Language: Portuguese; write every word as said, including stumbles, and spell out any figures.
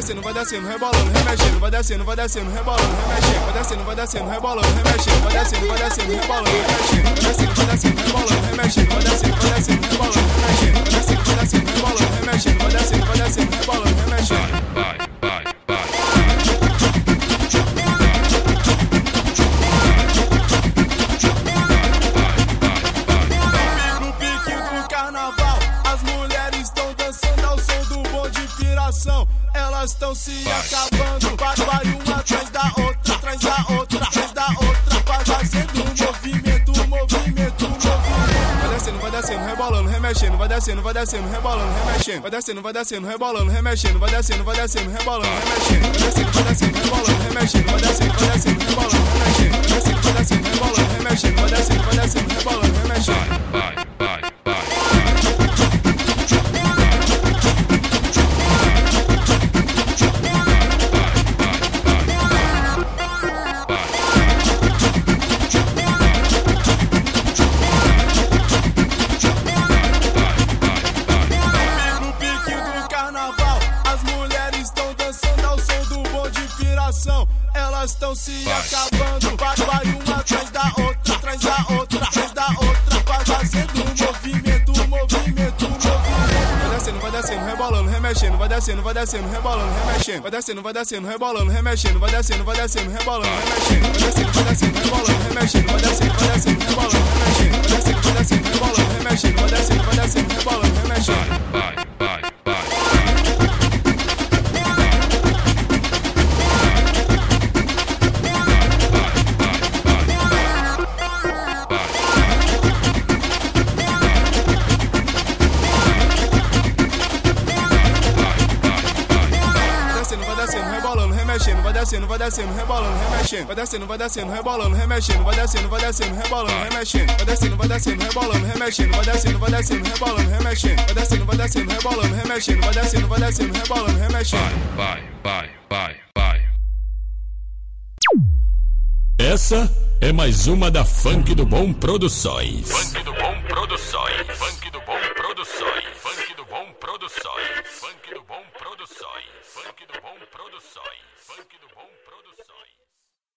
descendo, vai descendo, rebolando, remexendo, vai descendo, vai descendo, rebolando, remexendo, vai descendo, vai descendo, rebolando, remexendo, vai descendo, vai descendo, rebolando, remexendo, vai descendo, vai descendo, rebolando, remexendo, vai descendo, vai descendo, rebolando, remexendo, vai descendo, vai descendo, rebolando, remexendo, vai descendo, vai descendo, rebolando, remexendo. Vai, vai, vai. No pique do carnaval, as mulheres estão dançando ao som do bonde de piração. Elas estão se acabando, vai, vai uma atrás da outra, atrás da outra, atrás da outra, vai fazendo um movimento, um movimento, um movimento. Vai descendo, vai descendo, rebolando, remexendo, vai descendo, vai descendo, rebolando, remexendo, vai descendo, vai descendo, rebolando, remexendo, vai descendo, vai descendo, rebolando, remexendo, vai descendo, vai descendo, rebolando, remexendo, vai descendo, vai descendo, rebolando, remexendo, vai descendo, vai descendo, rebolando, remexendo, vai descendo, vai descendo, rebolando, remexendo. Vai, vai, vai. No pique do carnaval, as mulheres estão dançando ao som do bonde de piração. Elas estão se acabando, vai, vai uma atrás da outra, atrás da outra, atrás da outra, vai fazendo um movimento, um movimento, um movimento. Vai descendo, vai descendo, rebolando, remexendo, vai descendo, vai descendo, rebolando, remexendo, vai descendo, vai descendo, rebolando, remexendo, vai descendo, vai descendo, rebolando, remexendo, vai descendo, vai descendo, rebolando, remexendo, vai descendo, vai descendo, rebolando, remexendo, vai descendo, vai descendo, rebolando, remexendo, vai descendo, vai descendo, rebolando, remexendo. Vai, vai, vai. Remexendo, vai descendo, vai descendo, rebolando, remexendo, vai descendo, vai descendo, rebolando, remexendo, vai descendo, vai descendo, rebolando, remexendo, vai descendo, vai descendo, rebolando, remexendo, vai descendo, vai descendo, rebolando, remexendo, vai descendo, vai descendo, rebolando, remexendo, vai descendo, vai descendo, rebolando, remexendo. Vai, vai, vai, vai. Essa é mais uma da Funk do Bom Produções. Funk do Bom Produções. Funk do Bom Produções. Funk do Bom Produções. Funk do Bom Produções. Funk do Bom Produções. Funk do Bom Produções.